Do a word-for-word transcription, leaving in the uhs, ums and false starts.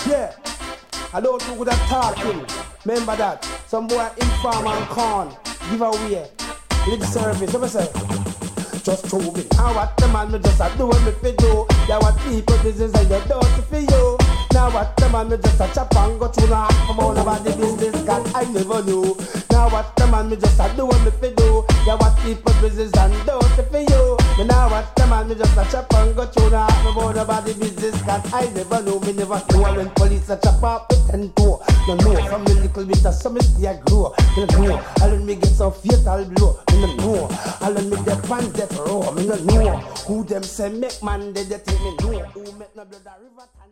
Yeah, I don't do good at talking. Remember that. Some boy inform and con. Give away. Lip service. What I say? Just throw me. I what the man me just a do what me fi do. Yeah, what people business and you don't for you. Now what the man me just a chop and go through now. Come on about the business, God I never knew. Now what the man me just a do what me fi do. Yeah, what people business and don't for you. Now what the man me just a chop and go through now. Come on about the business, God I never knew. Me never know when police a chop up with ten toe. You know from the little bit of some I grow. You know, I let me get some fatal blow. You know, I let me get pan death row. Me no know who them say make man they they take me know who make no blood a river.